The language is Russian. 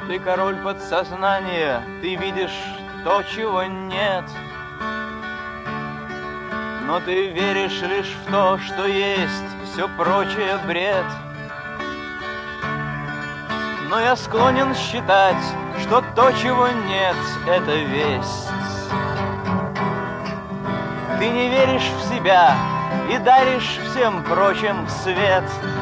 Ты король подсознания, ты видишь то, чего нет. Но ты веришь лишь в то, что есть, все прочее бред. Но я склонен считать, что то, чего нет, это весть. Ты не веришь в себя и даришь всем прочим свет.